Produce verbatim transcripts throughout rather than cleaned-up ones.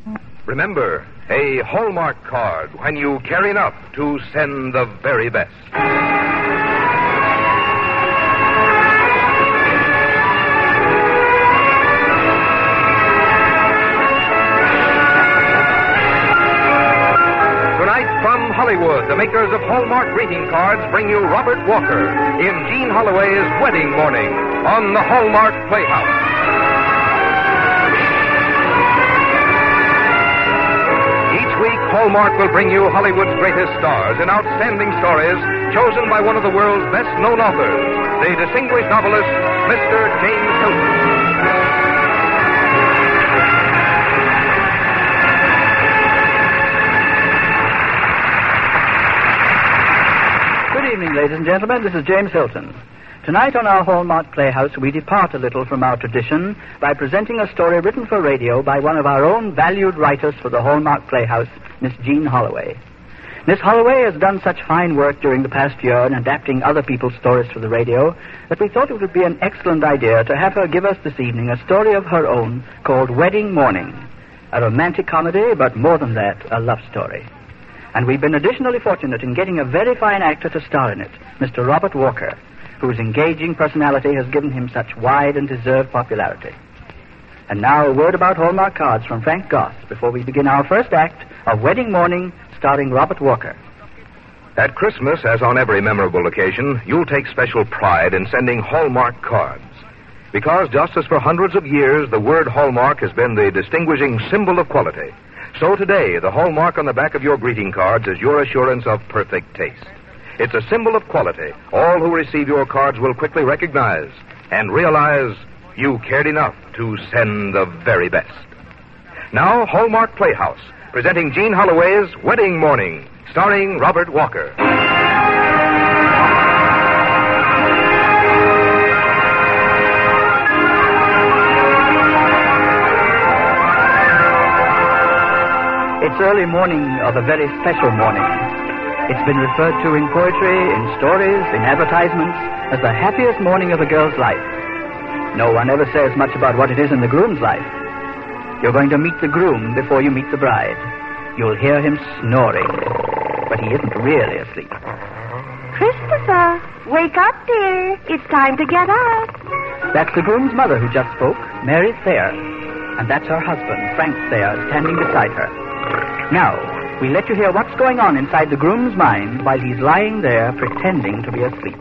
Remember, a Hallmark card when you care enough to send the very best. Hollywood, the makers of Hallmark greeting cards, bring you Robert Walker in Jean Holloway's Wedding Morning on the Hallmark Playhouse. Each week, Hallmark will bring you Hollywood's greatest stars in outstanding stories chosen by one of the world's best-known authors, the distinguished novelist, Mister James Hilton. Good evening, ladies and gentlemen. This is James Hilton. Tonight on our Hallmark Playhouse, we depart a little from our tradition by presenting a story written for radio by one of our own valued writers for the Hallmark Playhouse, Miss Jean Holloway. Miss Holloway has done such fine work during the past year in adapting other people's stories for the radio that we thought it would be an excellent idea to have her give us this evening a story of her own called Wedding Morning, a romantic comedy, but more than that, a love story. And we've been additionally fortunate in getting a very fine actor to star in it, Mister Robert Walker, whose engaging personality has given him such wide and deserved popularity. And now a word about Hallmark cards from Frank Goss before we begin our first act of Wedding Morning, starring Robert Walker. At Christmas, as on every memorable occasion, you'll take special pride in sending Hallmark cards. Because just as for hundreds of years, the word Hallmark has been the distinguishing symbol of quality, so today, the hallmark on the back of your greeting cards is your assurance of perfect taste. It's a symbol of quality all who receive your cards will quickly recognize and realize you cared enough to send the very best. Now, Hallmark Playhouse, presenting Jean Holloway's Wedding Morning, starring Robert Walker. It's early morning of a very special morning. It's been referred to in poetry, in stories, in advertisements, as the happiest morning of a girl's life. No one ever says much about what it is in the groom's life. You're going to meet the groom before you meet the bride. You'll hear him snoring, but he isn't really asleep. Christopher, wake up, dear. It's time to get up. That's the groom's mother who just spoke, Mary Thayer. And that's her husband, Frank Thayer, standing beside her. Now, we let you hear what's going on inside the groom's mind while he's lying there pretending to be asleep.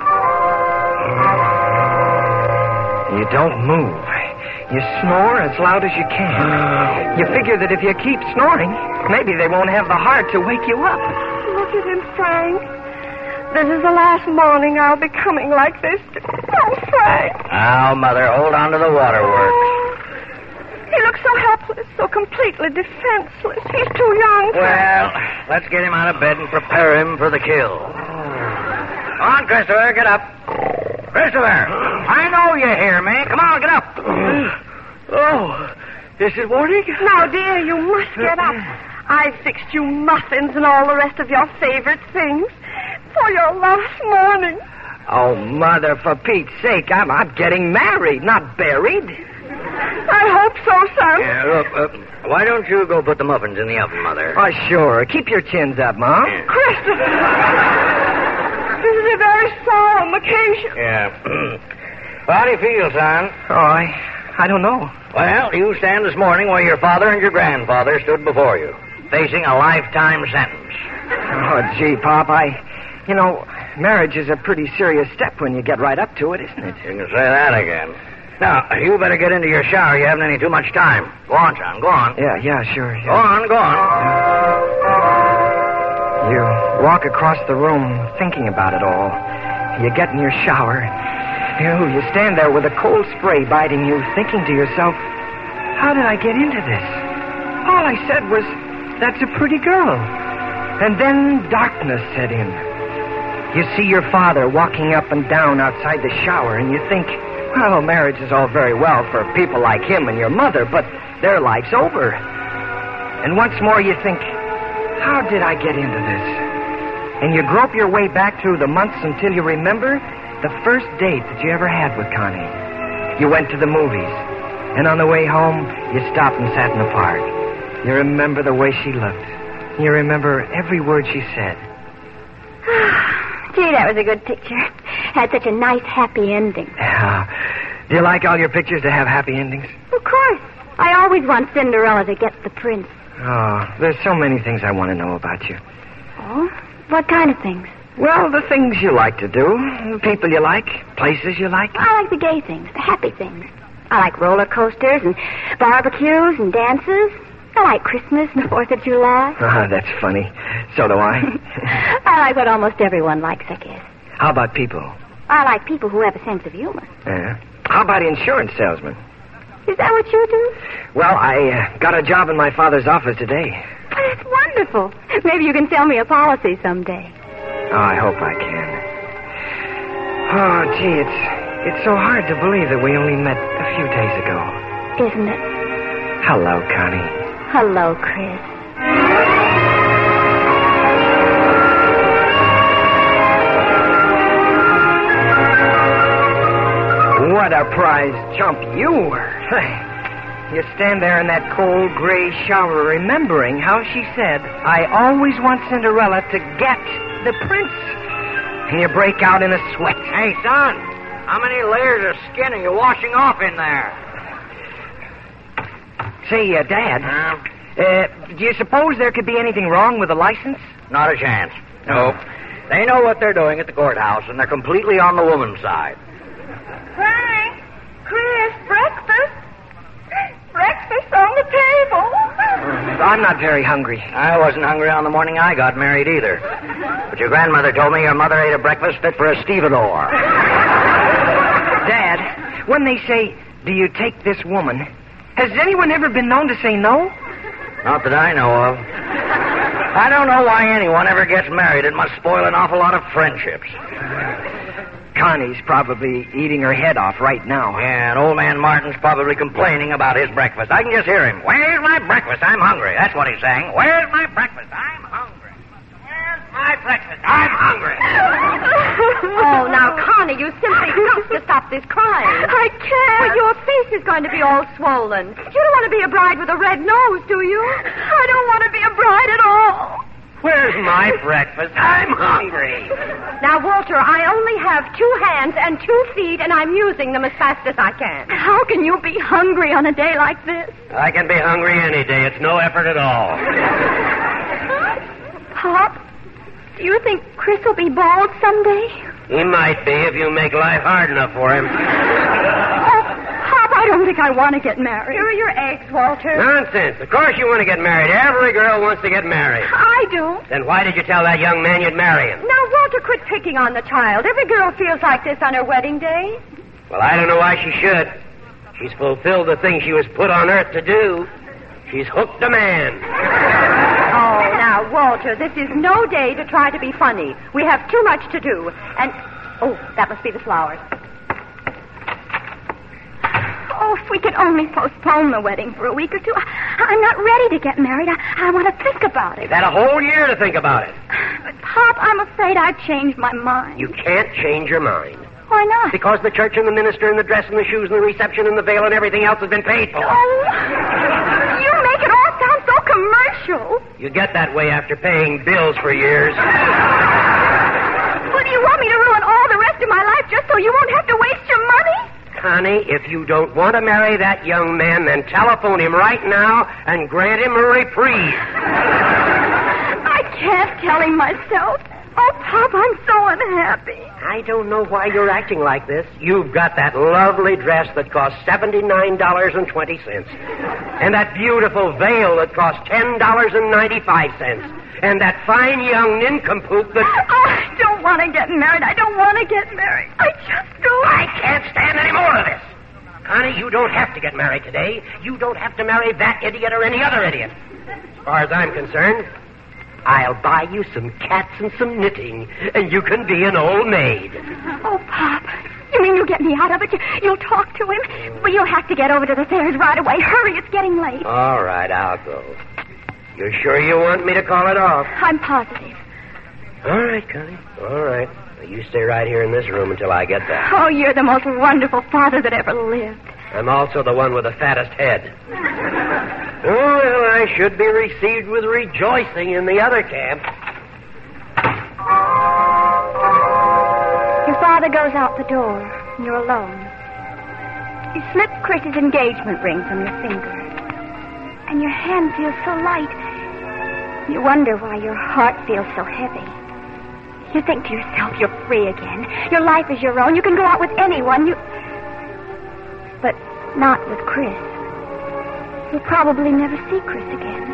You don't move. You snore as loud as you can. You figure that if you keep snoring, maybe they won't have the heart to wake you up. Look at him, Frank. This is the last morning I'll be coming like this. Oh, Frank. Now, Mother, hold on to the waterworks. He looks so helpless, so completely defenseless. He's too young. Well, let's get him out of bed and prepare him for the kill. Come on, Christopher, get up. Christopher, I know you hear me. Come on, get up. Oh, this is morning? Now, dear, you must get up. I've fixed you muffins and all the rest of your favorite things for your last morning. Oh, Mother, for Pete's sake, I'm, I'm getting married, not buried. I hope so, son. Yeah, look, uh, why don't you go put the muffins in the oven, Mother? Oh, sure. Keep your chins up, Mom. Yeah. Christopher! This is a very solemn occasion. Yeah. How do you feel, son? Oh, I, I don't know. Well, you stand this morning where your father and your grandfather stood before you, facing a lifetime sentence. Oh, gee, Pop, I... You know, marriage is a pretty serious step when you get right up to it, isn't it? You can say that again. Now, you better get into your shower. You haven't any too much time. Go on, son. Go on. Yeah, yeah, sure. Yeah. Go on, go on. You walk across the room thinking about it all. You get in your shower. You, you stand there with a cold spray biting you, thinking to yourself, how did I get into this? All I said was, that's a pretty girl. And then darkness set in. You see your father walking up and down outside the shower, and you think, well, marriage is all very well for people like him and your mother, but their life's over. And once more you think, how did I get into this? And you grope your way back through the months until you remember the first date that you ever had with Connie. You went to the movies, and on the way home, you stopped and sat in the park. You remember the way she looked. You remember every word she said. Gee, that was a good picture. Had such a nice, happy ending. Yeah. Do you like all your pictures to have happy endings? Of course. I always want Cinderella to get the prince. Oh, there's so many things I want to know about you. Oh? What kind of things? Well, the things you like to do, people you like, places you like. I like the gay things, the happy things. I like roller coasters and barbecues and dances. I like Christmas and the Fourth of July. Oh, that's funny. So do I. I like what almost everyone likes, I guess. How about people? I like people who have a sense of humor. Yeah. How about insurance salesmen? Is that what you do? Well, I uh, got a job in my father's office today. Oh, that's wonderful. Maybe you can sell me a policy someday. Oh, I hope I can. Oh, gee, it's it's so hard to believe that we only met a few days ago. Isn't it? Hello, Connie. Hello, Chris. What a prize chump you were. You stand there in that cold gray shower remembering how she said, I always want Cinderella to get the prince. And you break out in a sweat. Hey, son, how many layers of skin are you washing off in there? Say, uh, Dad, Uh, uh, do you suppose there could be anything wrong with the license? not a chance. No. They know what they're doing at the courthouse, and they're completely on the woman's side. Frank, Chris, breakfast. Breakfast on the table. I'm not very hungry. I wasn't hungry on the morning I got married either. But your grandmother told me your mother ate a breakfast fit for a stevedore. Dad, when they say, do you take this woman, has anyone ever been known to say no? Not that I know of. I don't know why anyone ever gets married. It must spoil an awful lot of friendships. Connie's probably eating her head off right now. Yeah, and old man Martin's probably complaining about his breakfast. I can just hear him. Where's my breakfast? I'm hungry. That's what he's saying. Where's my breakfast? I'm hungry. Where's my breakfast? I'm hungry. Oh, now, Connie, you simply have to stop this crying. I can't. But your face is going to be all swollen. You don't want to be a bride with a red nose, do you? I don't want to be a bride at all. Where's my breakfast? I'm hungry. Now, Walter, I only have two hands and two feet, and I'm using them as fast as I can. How can you be hungry on a day like this? I can be hungry any day. It's no effort at all. Pop, do you think Chris will be bald someday? He might be if you make life hard enough for him. Oh, Pop, I don't think I want to get married. Here are your eggs, Walter. Nonsense. Of course you want to get married. Every girl wants to get married. I do. Then why did you tell that young man you'd marry him? Now, Walter, quit picking on the child. Every girl feels like this on her wedding day. Well, I don't know why she should. She's fulfilled the thing she was put on earth to do. She's hooked a man. Oh, now, Walter, this is no day to try to be funny. We have too much to do. And, oh, that must be the flowers. Oh, if we could only postpone the wedding for a week or two. I, I'm not ready to get married. I, I want to think about it. You've had a whole year to think about it. But, Pop, I'm afraid I've changed my mind. You can't change your mind. Why not? Because the church and the minister and the dress and the shoes and the reception and the veil and everything else has been paid for. Oh, you make it all sound so commercial. You get that way after paying bills for years. Well, do you want me to ruin all the rest of my life just so you won't have to waste your money? Connie, if you don't want to marry that young man, then telephone him right now and grant him a reprieve. I can't tell him myself. Oh, Pop, I'm so unhappy. I don't know why you're acting like this. You've got that lovely dress that costs seventy-nine dollars and twenty cents. And that beautiful veil that costs ten dollars and ninety-five cents. And that fine young nincompoop that... Oh, I don't want to get married. I don't want to get married. I just don't. I can't stand any more of this. Connie, you don't have to get married today. You don't have to marry that idiot or any other idiot. As far as I'm concerned, I'll buy you some cats and some knitting, and you can be an old maid. Oh, Pop, you mean you'll get me out of it? You, you'll talk to him? Well, you'll have to get over to the Thayers right away. Hurry, it's getting late. All right, I'll go. You're sure you want me to call it off? I'm positive. All right, Connie. All right. Now, you stay right here in this room until I get back. Oh, you're the most wonderful father that ever lived. I'm also the one with the fattest head. Oh, well, I should be received with rejoicing in the other camp. Your father goes out the door, and you're alone. You slip Chris's engagement ring from your finger, and your hand feels so light. You wonder why your heart feels so heavy. You think to yourself, you're free again. Your life is your own. You can go out with anyone. You, but not with Chris. You'll probably never see Chris again.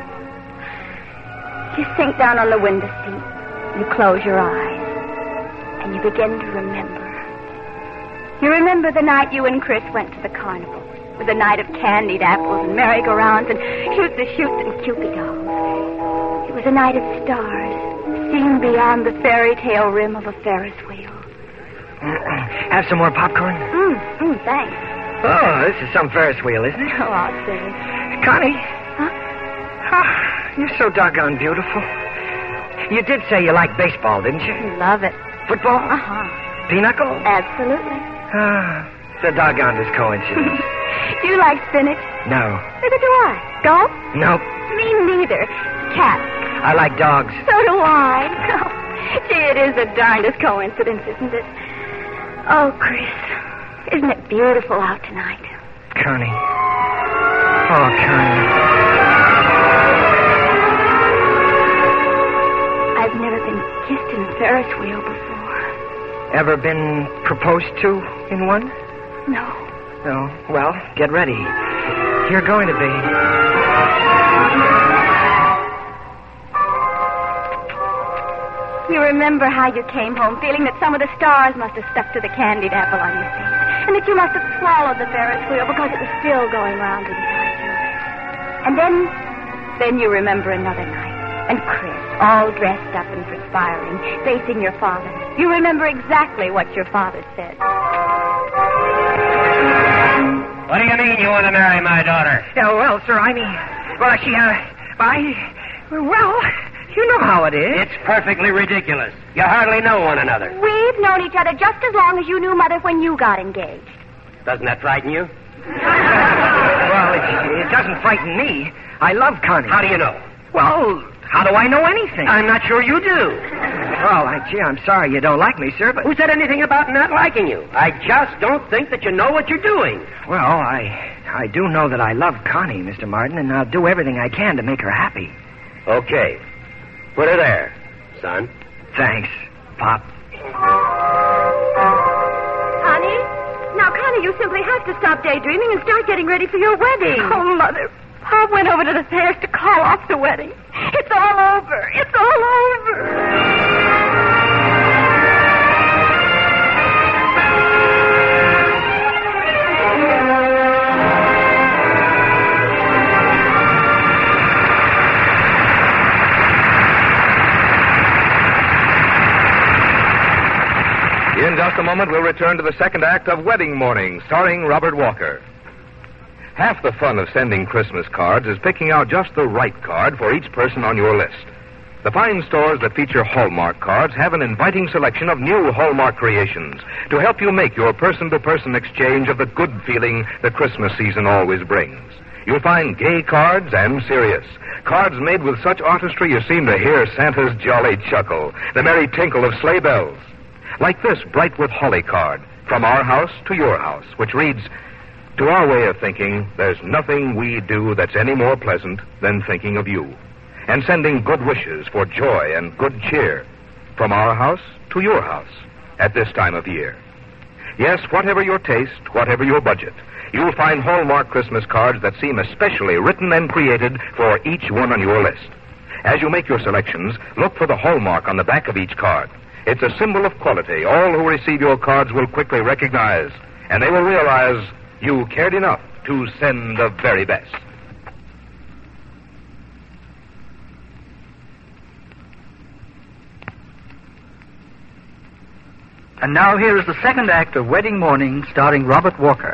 You sink down on the window seat. You close your eyes. And you begin to remember. You remember the night you and Chris went to the carnival. With a night of candied apples and merry-go-rounds and shoot-the-chutes and Cupid dolls. It was a night of stars, seen beyond the fairy tale rim of a Ferris wheel. Have some more popcorn? Mm, mm, thanks. Oh, this is some Ferris wheel, isn't it? Oh, I'll say. Connie. Huh? Oh, you're so doggone beautiful. You did say you liked baseball, didn't you? Love it. Football? Uh-huh. Pinochle? Absolutely. Ah, it's a doggonest coincidence. Do you like spinach? No. Neither do I. Golf? Nope. Me neither. Cats. I like dogs. So do I. Oh, gee, it is the darndest coincidence, isn't it? Oh, Chris. Isn't it beautiful out tonight? Connie. Oh, Connie. I've never been kissed in a Ferris wheel before. Ever been proposed to in one? No. No. Well, get ready. You're going to be. You remember how you came home feeling that some of the stars must have stuck to the candied apple on your face, and that you must have swallowed the Ferris wheel because it was still going round inside you. And then, then you remember another night, and Chris, all dressed up and perspiring, facing your father. You remember exactly what your father said. What do you mean you want to marry my daughter? Oh, well, sir, I mean, well, she, uh, I, well, you know how it is. It's perfectly ridiculous. You hardly know one another. We've known each other just as long as you knew Mother when you got engaged. Doesn't that frighten you? Well, it, it doesn't frighten me. I love Connie. How do you know? Well, how do I know anything? I'm not sure you do. Well, I, gee, I'm sorry you don't like me, sir, but... Who said anything about not liking you? I just don't think that you know what you're doing. Well, I I do know that I love Connie, Mister Martin, and I'll do everything I can to make her happy. Okay. Put her there, son. Thanks, Pop. Connie? Now, Connie, you simply have to stop daydreaming and start getting ready for your wedding. Oh, Mother. Pop went over to the Fairs to call off the wedding. It's all over. It's all over. In just a moment, we'll return to the second act of Wedding Morning, starring Robert Walker. Half the fun of sending Christmas cards is picking out just the right card for each person on your list. The fine stores that feature Hallmark cards have an inviting selection of new Hallmark creations to help you make your person-to-person exchange of the good feeling the Christmas season always brings. You'll find gay cards and serious. Cards made with such artistry you seem to hear Santa's jolly chuckle, the merry tinkle of sleigh bells. Like this bright with holly card, From Our House to Your House, which reads, to our way of thinking, there's nothing we do that's any more pleasant than thinking of you, and sending good wishes for joy and good cheer from our house to your house at this time of year. Yes, whatever your taste, whatever your budget, you'll find Hallmark Christmas cards that seem especially written and created for each one on your list. As you make your selections, look for the Hallmark on the back of each card. It's a symbol of quality all who receive your cards will quickly recognize, and they will realize you cared enough to send the very best. And now here is the second act of Wedding Morning, starring Robert Walker.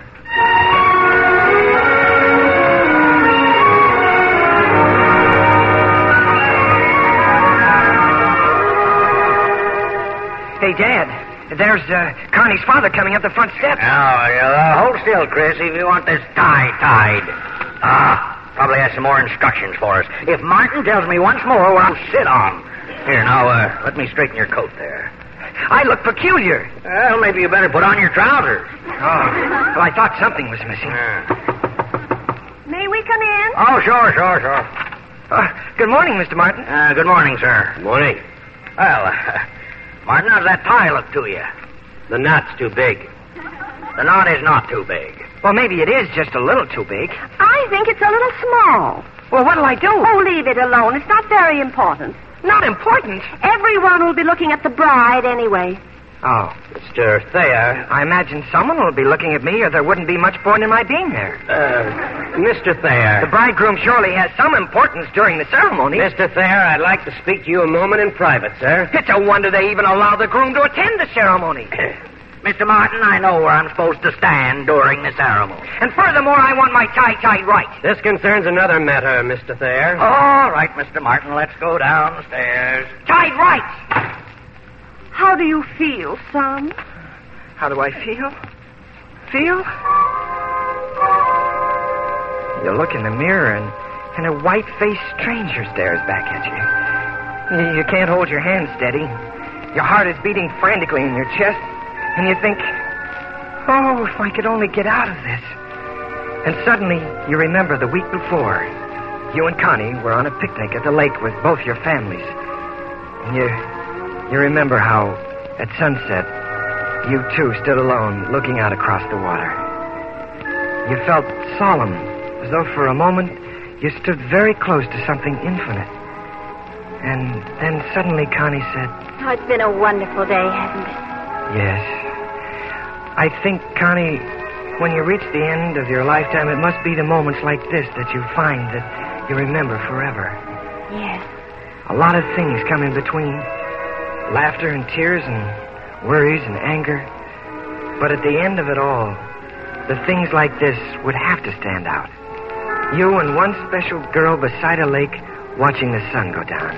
Hey, Dad, there's uh, Connie's father coming up the front steps. Now, uh, hold still, Chris, if you want this tie tied. Ah. Probably has some more instructions for us. If Martin tells me once more what I'll sit on. Here, now, uh, let me straighten your coat there. I look peculiar. Well, maybe you better put on your trousers. Oh, well, I thought something was missing. Uh, May we come in? oh, sure, sure, sure. Uh, good morning, Mister Martin. Uh, good morning, sir. Good morning. Well, uh, Martin, how's that tie look to you? The knot's too big. The knot is not too big. Well, maybe it is just a little too big. I think it's a little small. Well, what'll I do? Oh, leave it alone. It's not very important. Not important. Everyone will be looking at the bride anyway. Oh, Mister Thayer. I imagine someone will be looking at me, or there wouldn't be much point in my being there. Uh, Mister Thayer. The bridegroom surely has some importance during the ceremony. Mister Thayer, I'd like to speak to you a moment in private, sir. It's a wonder they even allow the groom to attend the ceremony. Mister Martin, I know where I'm supposed to stand during the ceremony. And furthermore, I want my tie tied right. This concerns another matter, Mister Thayer. All right, Mister Martin, let's go downstairs. Tied right. How do you feel, son? How do I feel? Feel? You look in the mirror and, and a white-faced stranger stares back at you. you. You can't hold your hand steady. Your heart is beating frantically in your chest. And you think, oh, if I could only get out of this. And suddenly, you remember the week before. You and Connie were on a picnic at the lake with both your families. And you, you remember how, at sunset, you two stood alone, looking out across the water. You felt solemn, as though for a moment you stood very close to something infinite. And then suddenly Connie said, Oh, it's been a wonderful day, hasn't it? Yes. I think, Connie, when you reach the end of your lifetime, it must be the moments like this that you find that you remember forever. Yes. A lot of things come in between. Laughter and tears and worries and anger. But at the end of it all, the things like this would have to stand out. You and one special girl beside a lake watching the sun go down.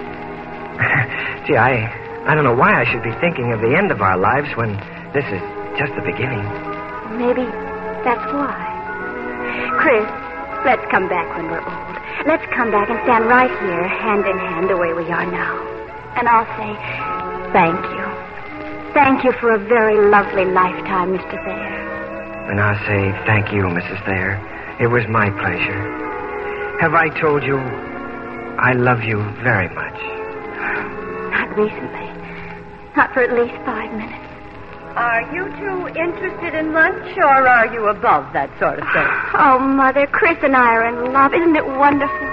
Gee, I... I don't know why I should be thinking of the end of our lives when this is just the beginning. Maybe that's why. Chris, let's come back when we're old. Let's come back and stand right here, hand in hand, the way we are now. And I'll say, thank you. Thank you for a very lovely lifetime, Mister Thayer. And I'll say, thank you, Missus Thayer. It was my pleasure. Have I told you I love you very much? Not recently. Not for at least five minutes. Are you two interested in lunch, or are you above that sort of thing? Oh, Mother, Chris and I are in love. Isn't it wonderful?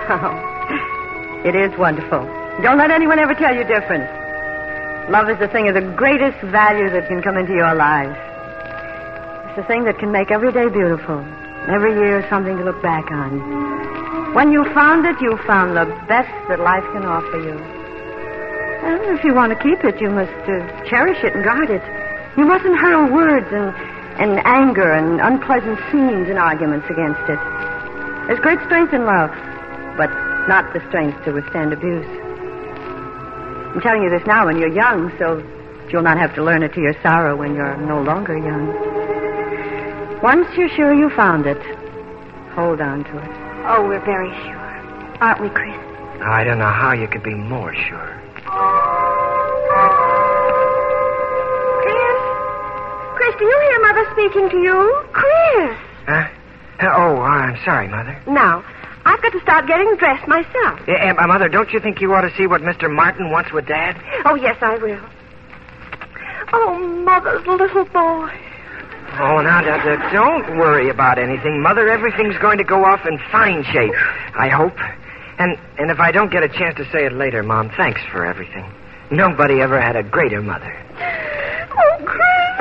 Oh, it is wonderful. Don't let anyone ever tell you different. Love is the thing of the greatest value that can come into your lives. It's the thing that can make every day beautiful. Every year something to look back on. When you found it, you found the best that life can offer you. And if you want to keep it, you must uh, cherish it and guard it. You mustn't hurl words and, and anger and unpleasant scenes and arguments against it. There's great strength in love, but not the strength to withstand abuse. I'm telling you this now when you're young, so you'll not have to learn it to your sorrow when you're no longer young. Once you're sure you found it, hold on to it. Oh, we're very sure. Aren't we, Chris? I don't know how you could be more sure. Chris? Chris, do you hear Mother speaking to you? Chris! Huh? Oh, I'm sorry, Mother. Now, I've got to start getting dressed myself. Yeah, uh, Mother, don't you think you ought to see what Mister Martin wants with Dad? Oh, yes, I will. Oh, Mother's little boy. Oh, now, Doctor, don't worry about anything, Mother. Everything's going to go off in fine shape, I hope. And and if I don't get a chance to say it later, Mom, thanks for everything. Nobody ever had a greater mother. Oh, Chris!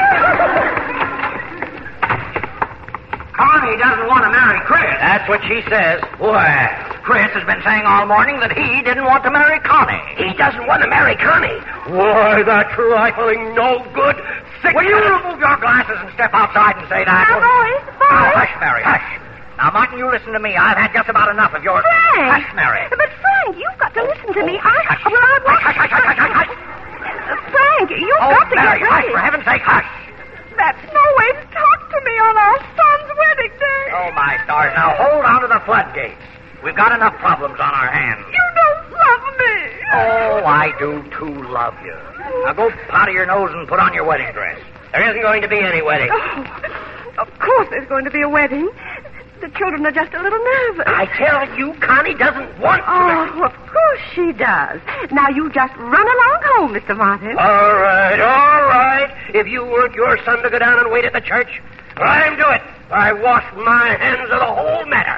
Connie doesn't want to marry Chris. That's what she says. Well, Chris has been saying all morning that he didn't want to marry Connie. He doesn't want to marry Connie. Why, that trifling, no good, sick... Will you remove your glasses and step outside and say that? Now, boys, boys. Now, hush, Mary, hush. Now, Martin, you listen to me. I've had just about enough of your... Frank! Hush, Mary. But, Frank, you've got to listen to me. I... Hush. Well, I want... Hush, hush, hush, hush, hush, hush. Frank, you've Oh, got to Mary, get hush, ready. for heaven's sake, hush. That's no way to talk to me on our son's wedding day. Oh, my stars. Now hold on to the floodgates. We've got enough problems on our hands. You don't love me. Oh, I do too love you. Now go powder your nose and put on your wedding dress. There isn't going to be any wedding. Oh, of course there's going to be a wedding. The children are just a little nervous. I tell you, Connie doesn't want to. Oh, of course she does. Now you just run along home, Mister Martin. All right, all right. If you want your son to go down and wait at the church, let him do it. I wash my hands of the whole matter.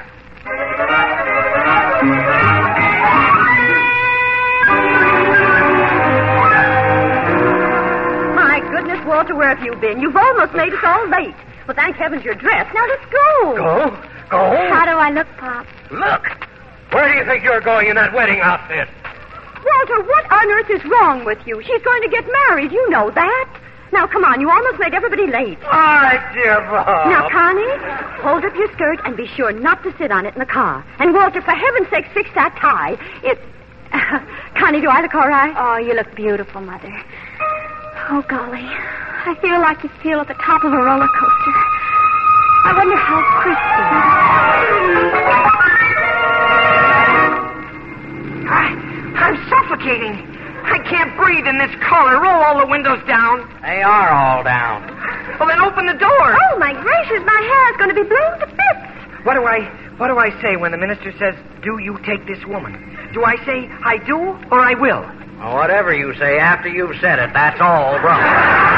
My goodness, Walter, where have you been? You've almost made us all late. Well, thank heavens you're dressed. Now let's go. Go? Go? How do I look, Pop? Look. Where do you think you're going in that wedding outfit? Walter, what on earth is wrong with you? She's going to get married. You know that. Now, come on. You almost made everybody late. I give up. Now, Connie, hold up your skirt and be sure not to sit on it in the car. And, Walter, for heaven's sake, fix that tie. It... Uh, Connie, do I look all right? Oh, you look beautiful, Mother. Oh, golly. I feel like you feel at the top of a roller coaster. I wonder how Chris feels. I, I'm suffocating. I can't breathe in this collar. Roll all the windows down. They are all down. Well, then open the door. Oh, my gracious, my hair is going to be blown to bits. What do I what do I say when the minister says, do you take this woman? Do I say, I do or I will? Well, whatever you say after you've said it, that's all wrong.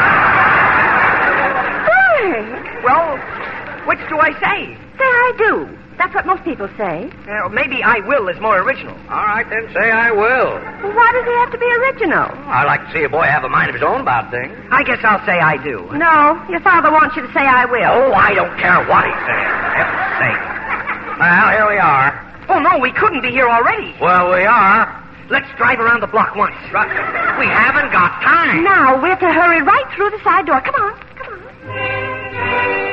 Hey, Well, which do I say? say I do. That's what most people say. Uh, maybe I will is more original. All right, then say I will. Well, why does he have to be original? I like to see a boy have a mind of his own about things. I guess I'll say I do. No, your father wants you to say I will. Oh, I don't care what he says. For heaven's sake. Well, here we are. Oh, no, we couldn't be here already. Well, we are. Let's drive around the block once. We haven't got time. Now, we're to hurry right through the side door. Come on, come on.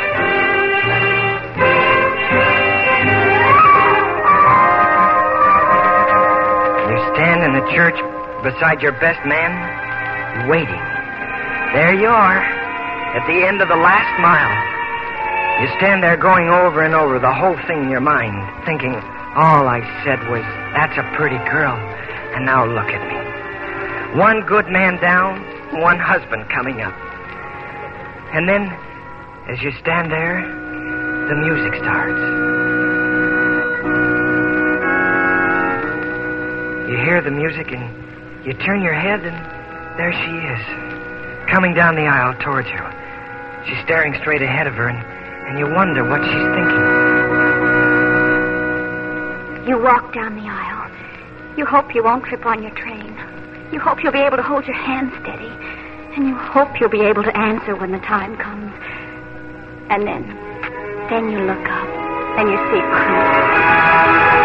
You stand in the church beside your best man, waiting. There you are, at the end of the last mile. You stand there going over and over the whole thing in your mind, thinking, all I said was, that's a pretty girl, and now look at me. One good man down, one husband coming up. And then, as you stand there, the music starts. You hear the music and you turn your head and there she is, coming down the aisle towards you. She's staring straight ahead of her and, and you wonder what she's thinking. You walk down the aisle. You hope you won't trip on your train. You hope you'll be able to hold your hand steady. And you hope you'll be able to answer when the time comes. And then, then you look up and you see Chris.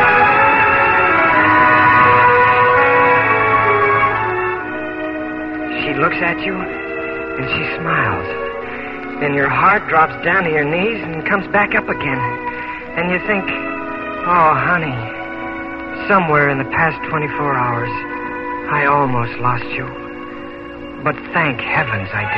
She looks at you, and she smiles. Then your heart drops down to your knees and comes back up again. And you think, oh, honey, somewhere in the past twenty-four hours, I almost lost you. But thank heavens I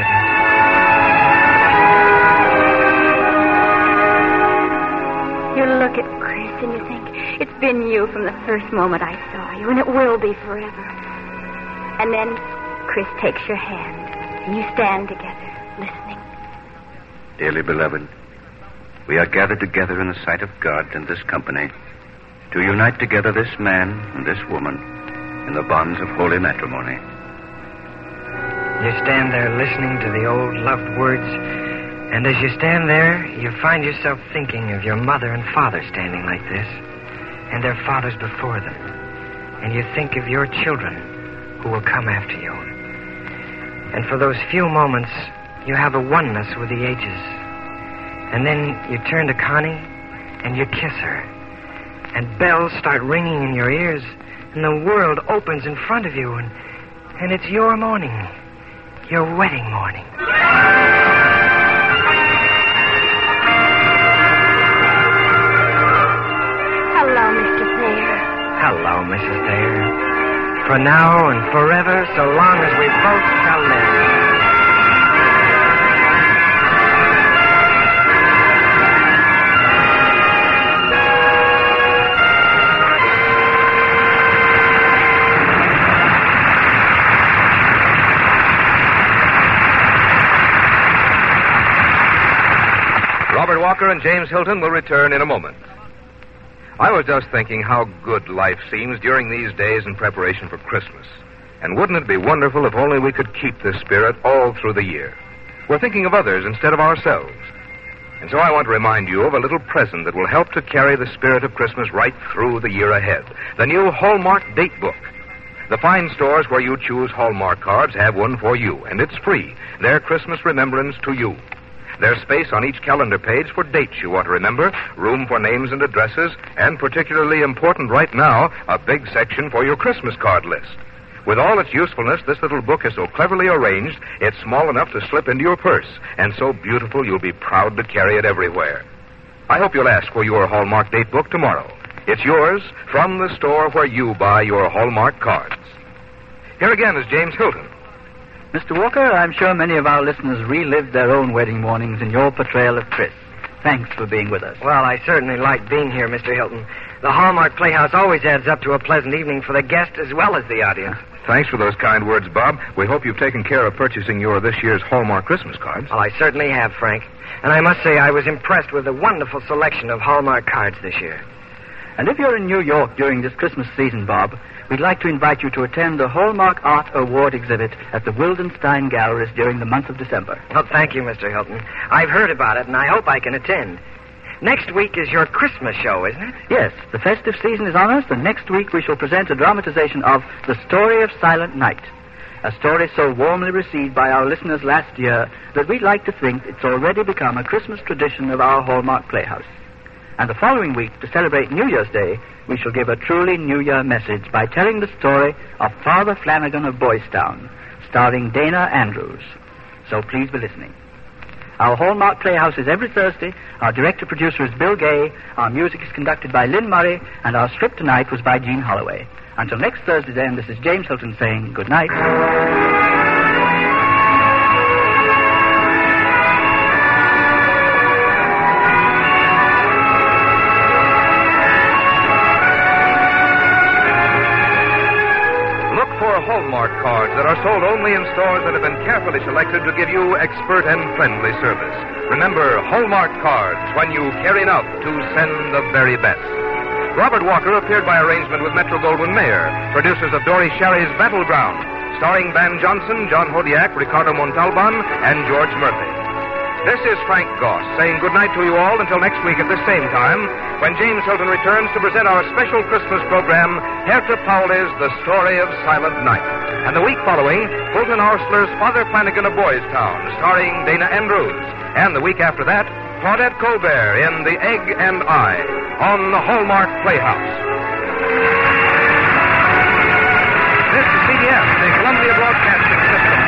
didn't. You look at Chris and you think, it's been you from the first moment I saw you, and it will be forever. And then Chris takes your hand, and you stand together, listening. Dearly beloved, we are gathered together in the sight of God and this company to unite together this man and this woman in the bonds of holy matrimony. You stand there listening to the old loved words, and as you stand there, you find yourself thinking of your mother and father standing like this, and their fathers before them. And you think of your children who will come after you. And for those few moments, you have a oneness with the ages. And then you turn to Connie, and you kiss her. And bells start ringing in your ears, and the world opens in front of you, and, and it's your morning, your wedding morning. Hello, Mister Thayer. Hello, Missus Thayer. For now and forever, so long as we both shall live. Walker and James Hilton will return in a moment. I was just thinking how good life seems during these days in preparation for Christmas. And wouldn't it be wonderful if only we could keep this spirit all through the year? We're thinking of others instead of ourselves. And so I want to remind you of a little present that will help to carry the spirit of Christmas right through the year ahead. The new Hallmark Date Book. The fine stores where you choose Hallmark cards have one for you, and it's free. They're Christmas remembrance to you. There's space on each calendar page for dates you want to remember, room for names and addresses, and particularly important right now, a big section for your Christmas card list. With all its usefulness, this little book is so cleverly arranged, it's small enough to slip into your purse, and so beautiful you'll be proud to carry it everywhere. I hope you'll ask for your Hallmark Date Book tomorrow. It's yours from the store where you buy your Hallmark cards. Here again is James Hilton. Mister Walker, I'm sure many of our listeners relived their own wedding mornings in your portrayal of Tris. Thanks for being with us. Well, I certainly like being here, Mister Hilton. The Hallmark Playhouse always adds up to a pleasant evening for the guest as well as the audience. Thanks for those kind words, Bob. We hope you've taken care of purchasing your this year's Hallmark Christmas cards. Well, I certainly have, Frank. And I must say I was impressed with the wonderful selection of Hallmark cards this year. And if you're in New York during this Christmas season, Bob, we'd like to invite you to attend the Hallmark Art Award exhibit at the Wildenstein Galleries during the month of December. Well, thank you, Mister Hilton. I've heard about it, and I hope I can attend. Next week is your Christmas show, isn't it? Yes, the festive season is on us, and next week we shall present a dramatization of The Story of Silent Night, a story so warmly received by our listeners last year that we'd like to think it's already become a Christmas tradition of our Hallmark Playhouse. And the following week, to celebrate New Year's Day, we shall give a truly New Year message by telling the story of Father Flanagan of Boys Town, starring Dana Andrews. So please be listening. Our Hallmark Playhouse is every Thursday. Our director-producer is Bill Gay. Our music is conducted by Lynn Murray. And our script tonight was by Gene Holloway. Until next Thursday, then, this is James Hilton saying good night. Hallmark cards that are sold only in stores that have been carefully selected to give you expert and friendly service. Remember, Hallmark cards when you care enough to send the very best. Robert Walker appeared by arrangement with Metro-Goldwyn-Mayer, producers of Dory Sherry's Battleground, starring Van Johnson, John Hodiak, Ricardo Montalban, and George Murphy. This is Frank Goss saying goodnight to you all until next week at the same time when James Hilton returns to present our special Christmas program, Herta Paul's The Story of Silent Night. And the week following, Fulton Horsler's Father Flanagan of Boys Town, starring Dana Andrews. And the week after that, Claudette Colbert in The Egg and I on the Hallmark Playhouse. This is C B S, the Columbia Broadcasting System.